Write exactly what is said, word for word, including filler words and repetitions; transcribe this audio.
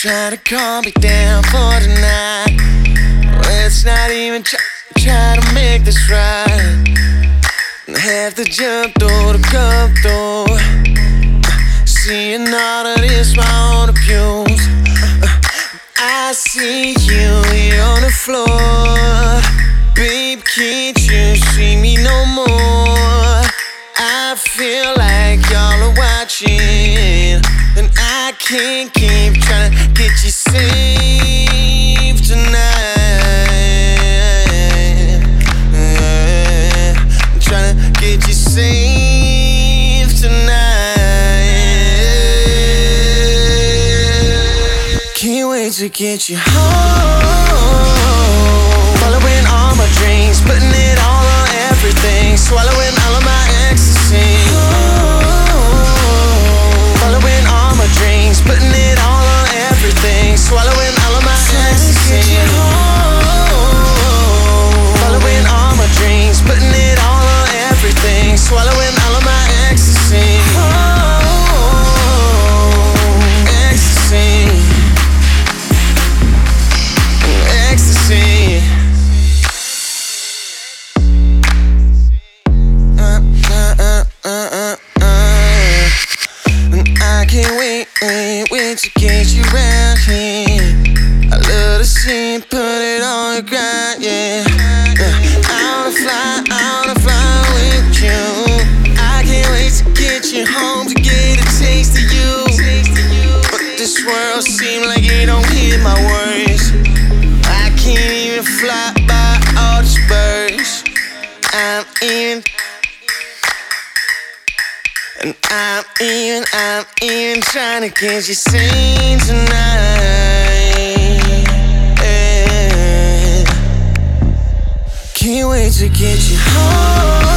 try to calm me down for tonight. Let's not even try, try to make this right. Have to jump through the cup door. Seeing all of this, my own abuse. I see you here on the floor. Babe, can't you see me no more? I feel like y'all are watching, and I can't keep trying to get you safe tonight. I'm trying to get you safe tonight. Can't wait to get you home. Following all my dreams, putting it all on everything. Swallowing all of my ecstasy. Following all my dreams, putting it all on everything. Swallowing all of my ecstasy. Following all my dreams, putting it all on everything. Swallowing all of my ecstasy. Ecstasy. Ecstasy. Uh, uh, uh, uh, uh, uh. I can't wait, wait, wait to get you round here. I love to see you put it on the ground, yeah. yeah. I wanna fly, I wanna fly with you. I can't wait to get you home to get a taste of you. But this world seems like it don't hear my words. I can't even fly by all these birds. I'm in. And I'm even, I'm even trying to get you seen tonight. Yeah. Can't wait to get you home.